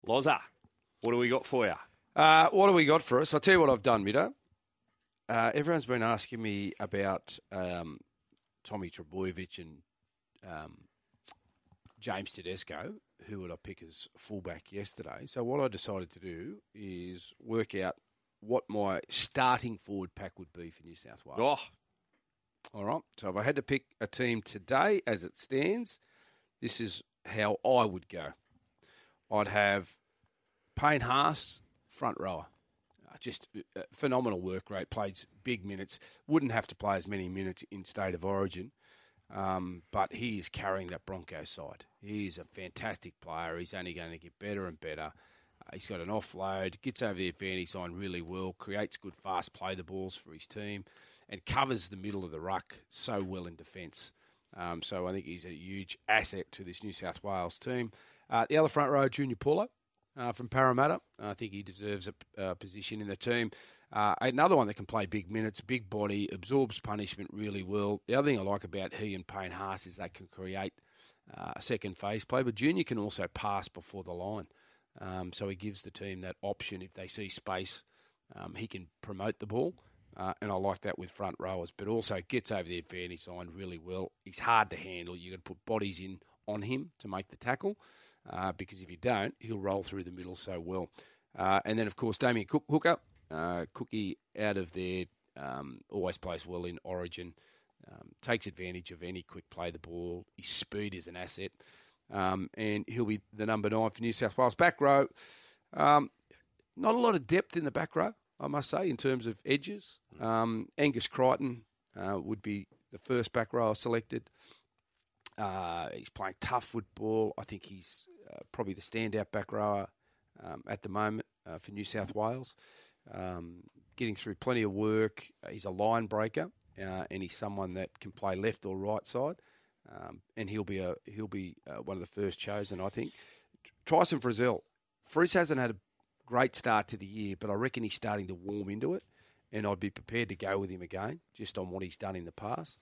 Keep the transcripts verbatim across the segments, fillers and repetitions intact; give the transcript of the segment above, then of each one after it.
Loza, what do we got for you? Uh, what have we got for us? I'll tell you what I've done, Mido. Uh, everyone's been asking me about um, Tommy Trebojevic and um, James Tedesco, who would I pick as fullback yesterday. So what I decided to do is work out what my starting forward pack would be for New South Wales. Oh. All right. So if I had to pick a team today as it stands, this is how I would go. I'd have Payne Haas, front rower. Uh, just uh, phenomenal work rate, played big minutes. Wouldn't have to play as many minutes in State of Origin, um, but he is carrying that Broncos side. He is a fantastic player. He's only going to get better and better. Uh, he's got an offload, gets over the advantage line really well, creates good fast play the balls for his team, and covers the middle of the ruck so well in defence. Um, so I think he's a huge asset to this New South Wales team. Uh, the other front row, Junior Paulo. Uh, from Parramatta. I think he deserves a uh, position in the team. Uh, another one that can play big minutes, big body, absorbs punishment really well. The other thing I like about he and Payne Haas is they can create uh, a second phase play, but Junior can also pass before the line. Um, so he gives the team that option. If they see space, um, he can promote the ball. Uh, and I like that with front rowers, but also gets over the advantage line really well. He's hard to handle. You've got to put bodies in on him to make the tackle. Uh, because if you don't, he'll roll through the middle so well. Uh, and then, of course, Damien Cook, Hooker. Uh, Cookie out of there, um, always plays well in Origin, um, takes advantage of any quick play the ball. His speed is an asset. Um, and he'll be the number nine for New South Wales. Back row, um, not a lot of depth in the back row, I must say, in terms of edges. Um, Angus Crichton uh, would be the first back row I selected. Uh, he's playing tough football. I think he's uh, probably the standout back rower um, at the moment uh, for New South Wales. Um, getting through plenty of work. Uh, he's a line breaker, uh, and he's someone that can play left or right side. Um, and he'll be a he'll be uh, one of the first chosen, I think. Tyson Frizzell. Frizz hasn't had a great start to the year, but I reckon he's starting to warm into it, and I'd be prepared to go with him again, just on what he's done in the past.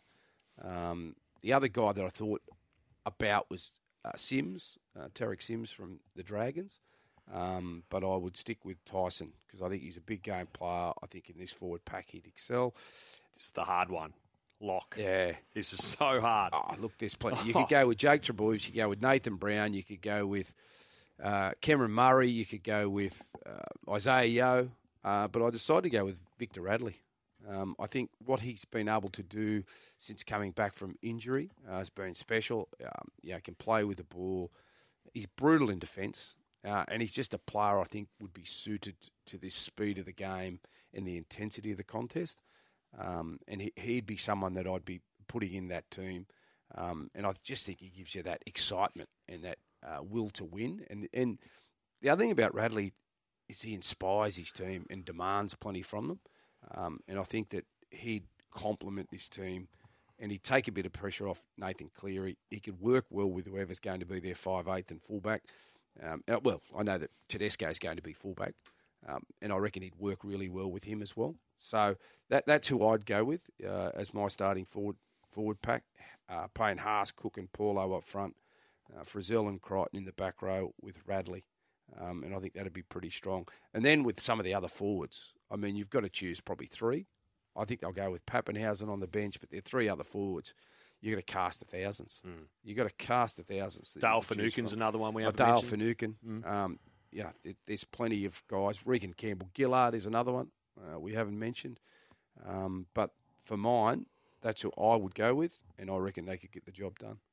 Um, The other guy that I thought about was uh, Sims, uh, Tarek Sims from the Dragons. Um, but I would stick with Tyson because I think he's a big game player. I think in this forward pack he'd excel. This is the hard one. Lock. Yeah. This is so hard. Oh, look, there's plenty. You could go with Jake Trebojevic. You could go with Nathan Brown. You could go with uh, Cameron Murray. You could go with uh, Isaiah Yeo. Uh, but I decided to go with Victor Radley. Um, I think what he's been able to do since coming back from injury uh, has been special. Um, you know, can play with the ball. He's brutal in defence, uh, and he's just a player I think would be suited to this speed of the game and the intensity of the contest. Um, and he, he'd be someone that I'd be putting in that team. Um, and I just think he gives you that excitement and that uh, will to win. And and the other thing about Radley is he inspires his team and demands plenty from them. Um, and I think that he'd complement this team and he'd take a bit of pressure off Nathan Cleary. He could work well with whoever's going to be their five eighth and fullback. Um, and, well, I know that Tedesco is going to be fullback, um, and I reckon he'd work really well with him as well. So that that's who I'd go with uh, as my starting forward forward pack. Uh, playing Haas, Cook and Paulo up front, uh, Frizzell and Crichton in the back row with Radley. Um, and I think that'd be pretty strong. And then with some of the other forwards, I mean, you've got to choose probably three. I think they'll go with Pappenhausen on the bench, but there are three other forwards. You've got to cast the thousands. Mm. You've got to cast the thousands. Dale Finucane's another one we have oh, Dale mentioned. Finucane. Mm. Um, yeah, there, there's plenty of guys. Regan Campbell-Gillard is another one uh, we haven't mentioned. Um, but for mine, that's who I would go with, and I reckon they could get the job done.